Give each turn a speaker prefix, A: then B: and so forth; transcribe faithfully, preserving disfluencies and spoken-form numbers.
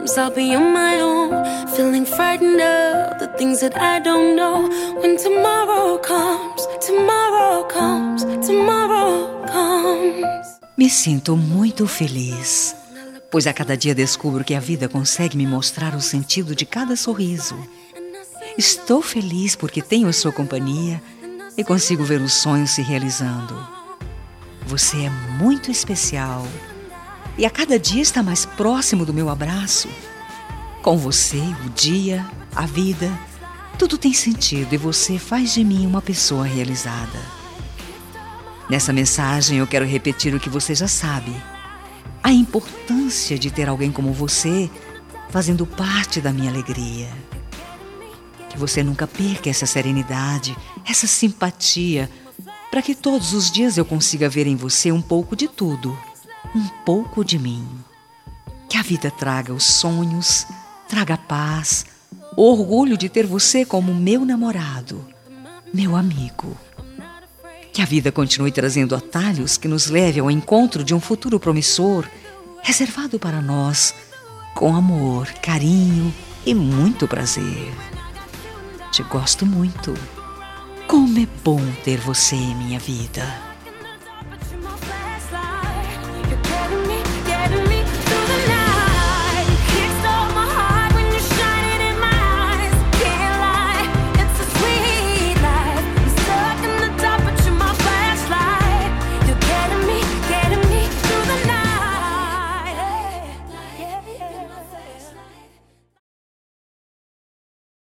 A: comes, I'll be on my own, feeling frightened of the things that I don't know. When tomorrow comes, tomorrow comes, tomorrow comes.
B: Me sinto muito feliz, pois a cada dia descubro que a vida consegue me mostrar o sentido de cada sorriso. Estou feliz porque tenho sua companhia e consigo ver os sonhos se realizando. Você é muito especial e a cada dia está mais próximo do meu abraço. Com você, o dia, a vida, tudo tem sentido e você faz de mim uma pessoa realizada. Nessa mensagem eu quero repetir o que você já sabe: a importância de ter alguém como você fazendo parte da minha alegria. Que você nunca perca essa serenidade, essa simpatia, para que todos os dias eu consiga ver em você um pouco de tudo, um pouco de mim. Que a vida traga os sonhos, traga a paz, o orgulho de ter você como meu namorado, meu amigo. Que a vida continue trazendo atalhos que nos leve ao encontro de um futuro promissor, reservado para nós, com amor, carinho e muito prazer. Te gosto muito. Como é bom ter você em minha vida.